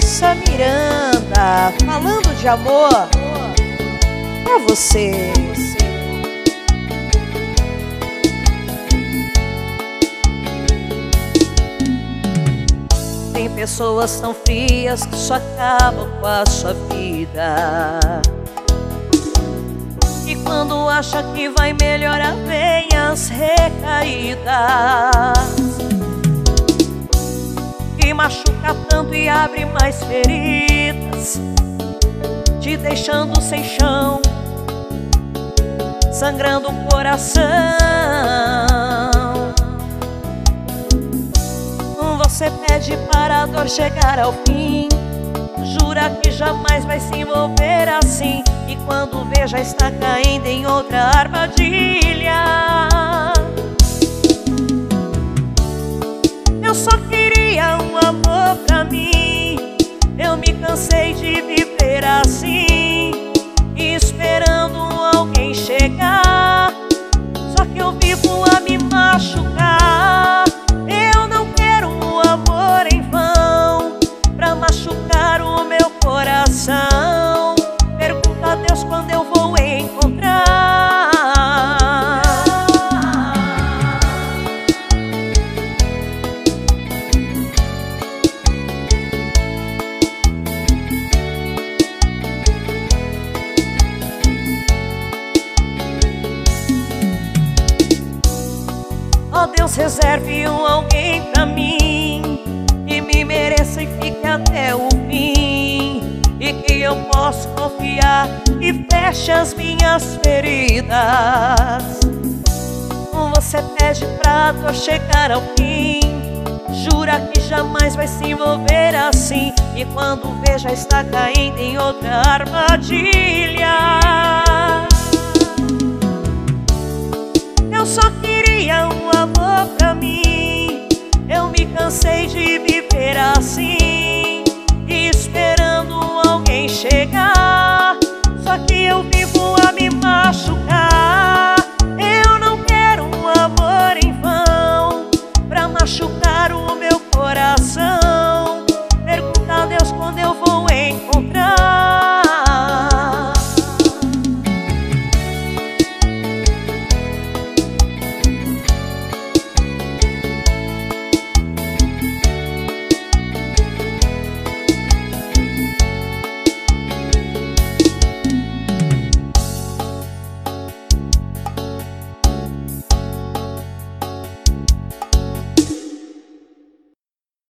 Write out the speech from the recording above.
Larissa Miranda, falando de amor pra você. Tem pessoas tão frias que só acabam com a sua vida, e quando acha que vai melhorar vem as recaídas, que machuca tanto e abre mais feridas, te deixando sem chão, sangrando o coração. Você pede para a dor chegar ao fim, jura que jamais vai se envolver assim, e quando vê já está caindo em outra armadilha. Eu só queria um amor pra mim, eu me cansei de viver assim, esperando alguém chegar, só que eu vivo a me machucar. Eu não quero um amor em vão, pra machucar o meu coração. Pergunta a Deus quando eu vou encontrar. Ó Deus, reserve um alguém pra mim, que me mereça e fique até o fim, e que eu possa confiar e feche as minhas feridas. Você pede pra dor chegar ao fim, jura que jamais vai se envolver assim, e quando vê já está caindo em outra armadilha. Eu só queria um amor pra mim, eu me cansei de viver assim, esperando alguém chegar, só que eu vivo a me machucar. Eu não quero um amor em vão, pra machucar o meu coração.